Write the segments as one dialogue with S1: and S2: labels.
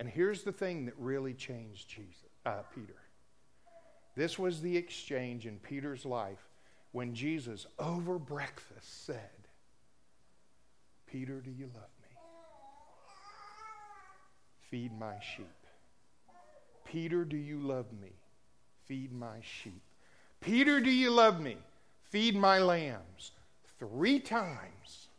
S1: And here's the thing that really changed Peter. This was the exchange in Peter's life when Jesus, over breakfast, said, Peter, do you love me? Feed my sheep. Peter, do you love me? Feed my sheep. Peter, do you love me? Feed my lambs. 3 times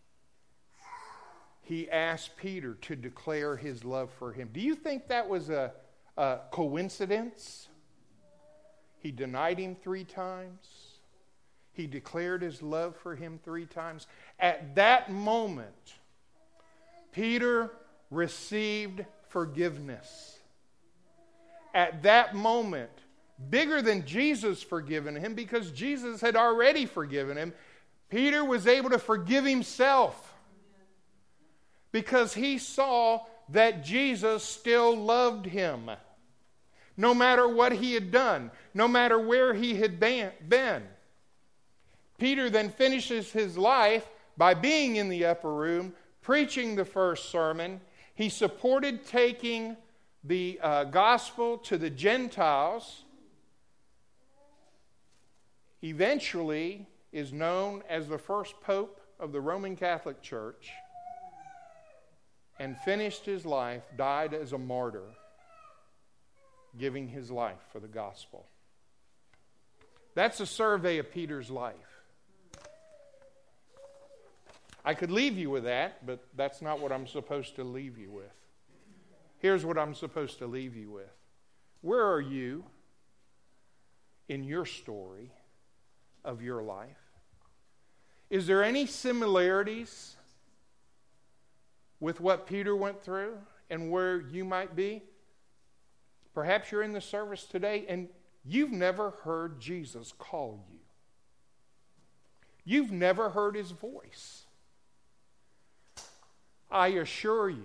S1: he asked Peter to declare his love for him. Do you think that was a coincidence? He denied him 3 times. He declared his love for him 3 times. At that moment, Peter received forgiveness. At that moment, bigger than Jesus forgiving him, because Jesus had already forgiven him, Peter was able to forgive himself because he saw that Jesus still loved him. No matter what he had done, no matter where he had been. Peter then finishes his life by being in the upper room, preaching the first sermon. He supported taking the gospel to the Gentiles. Eventually is known as the first pope of the Roman Catholic Church, and finished his life, died as a martyr, giving his life for the gospel. That's a survey of Peter's life. I could leave you with that, but that's not what I'm supposed to leave you with. Here's what I'm supposed to leave you with. Where are you in your story of your life? Is there any similarities with what Peter went through and where you might be? Perhaps you're in the service today and you've never heard Jesus call you. You've never heard his voice. I assure you,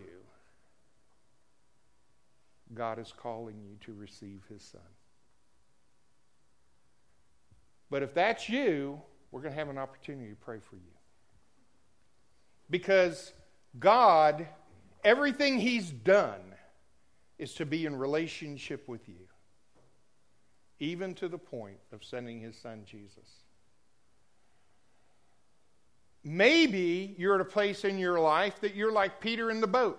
S1: God is calling you to receive his Son. But if that's you, we're going to have an opportunity to pray for you. Because God, everything he's done is to be in relationship with you. Even to the point of sending his Son Jesus. Maybe you're at a place in your life that you're like Peter in the boat.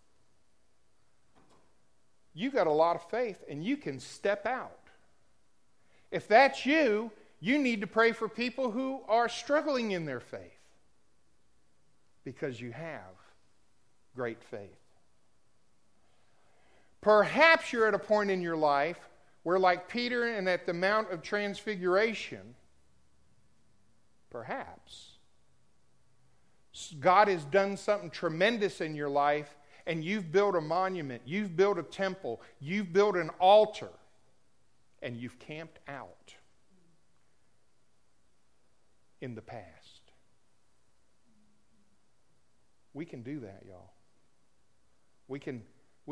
S1: You got a lot of faith and you can step out. If that's you, you need to pray for people who are struggling in their faith. Because you have great faith. Perhaps you're at a point in your life where, like Peter and at the Mount of Transfiguration, perhaps God has done something tremendous in your life and you've built a monument, you've built a temple, you've built an altar, and you've camped out in the past. We can do that, y'all. We can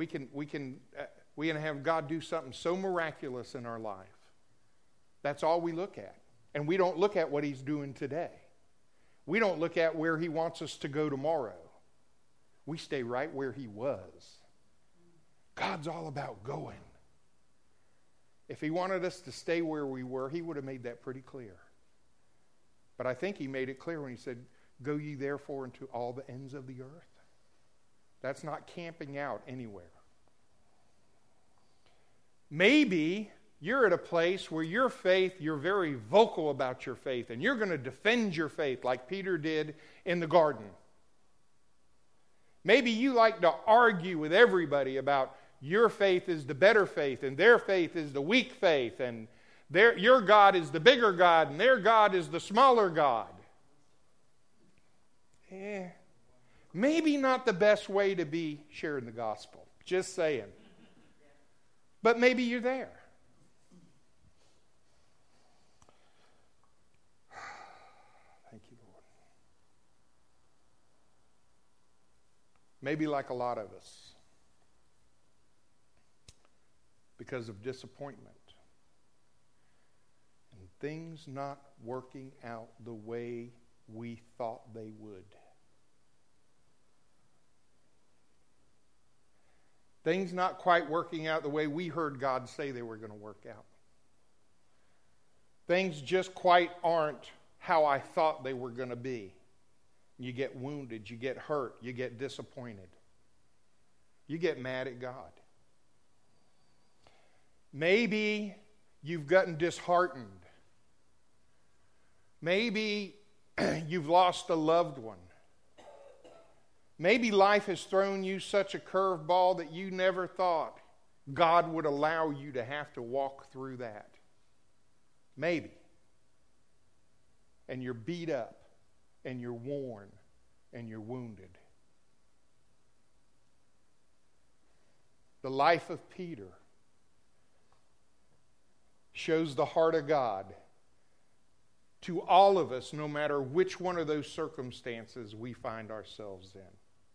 S1: have God do something so miraculous in our life. That's all we look at. And we don't look at what he's doing today. We don't look at where he wants us to go tomorrow. We stay right where he was. God's all about going. If he wanted us to stay where we were, he would have made that pretty clear. But I think he made it clear when he said, "Go ye therefore into all the ends of the earth." That's not camping out anywhere. Maybe you're at a place where your faith, you're very vocal about your faith, and you're going to defend your faith like Peter did in the garden. Maybe you like to argue with everybody about your faith is the better faith, and their faith is the weak faith, and your God is the bigger God, and their God is the smaller God. Maybe not the best way to be sharing the gospel. Just saying. But maybe you're there. Thank you, Lord. Maybe like a lot of us, because of disappointment and things not working out the way we thought they would. Things not quite working out the way we heard God say they were going to work out. Things just quite aren't how I thought they were going to be. You get wounded, you get hurt, you get disappointed. You get mad at God. Maybe you've gotten disheartened. Maybe you've lost a loved one. Maybe life has thrown you such a curveball that you never thought God would allow you to have to walk through that. Maybe. And you're beat up, and you're worn, and you're wounded. The life of Peter shows the heart of God to all of us, no matter which one of those circumstances we find ourselves in.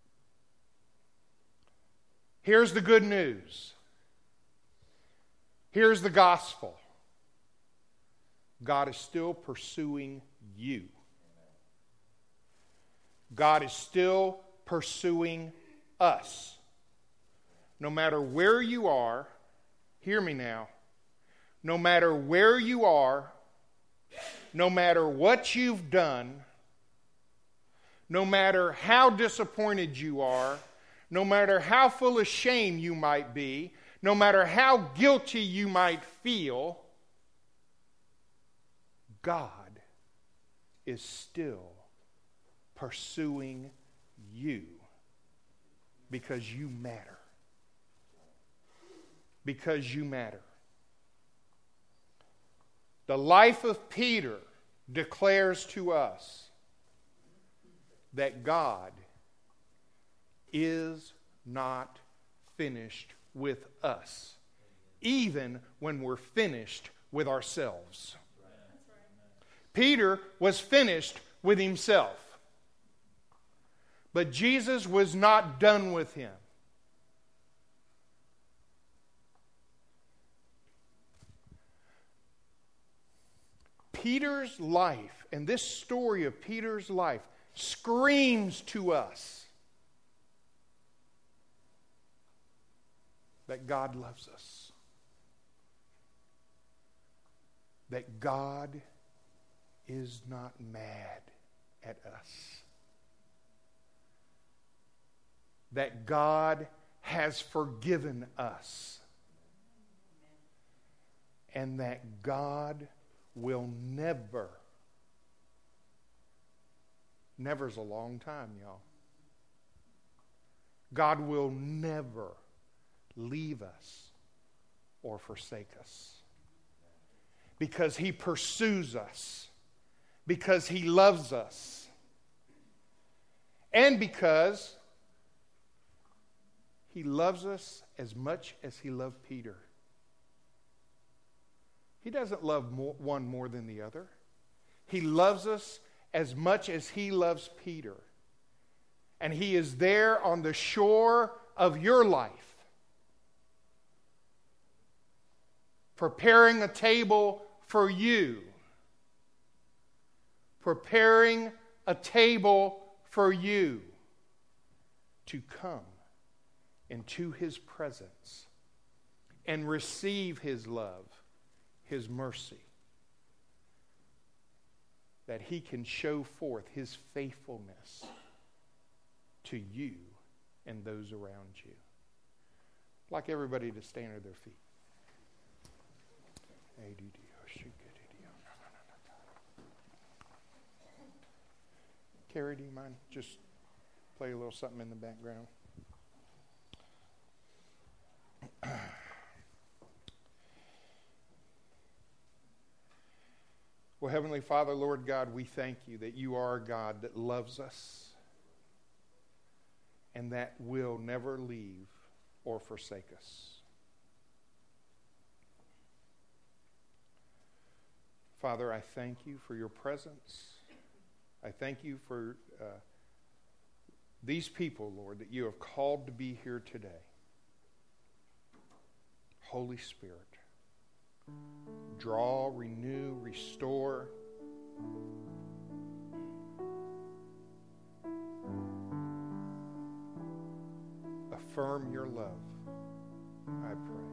S1: Here's the good news. Here's the gospel. God is still pursuing you. God is still pursuing us. No matter where you are, hear me now, no matter where you are, no matter what you've done, no matter how disappointed you are, no matter how full of shame you might be, no matter how guilty you might feel, God is still pursuing you because you matter. Because you matter. The life of Peter declares to us that God is not finished with us, even when we're finished with ourselves. Peter was finished with himself, but Jesus was not done with him. Peter's life, and this story of Peter's life, screams to us that God loves us. That God is not mad at us. That God has forgiven us. And that God will never's a long time, y'all. God will never leave us or forsake us. Because He pursues us. Because He loves us. And because He loves us as much as He loved Peter. He doesn't love one more than the other. He loves us as much as He loves Peter. And He is there on the shore of your life, preparing a table for you. Preparing a table for you to come into His presence and receive His love, His mercy, that He can show forth His faithfulness to you and those around you. I'd like everybody to stand at their feet. Carrie, do you mind just play a little something in the background? Well, Heavenly Father, Lord God, we thank You that You are a God that loves us and that will never leave or forsake us. Father, I thank You for Your presence. I thank You for these people, Lord, that You have called to be here today. Holy Spirit, draw, renew, restore. Affirm Your love. I pray.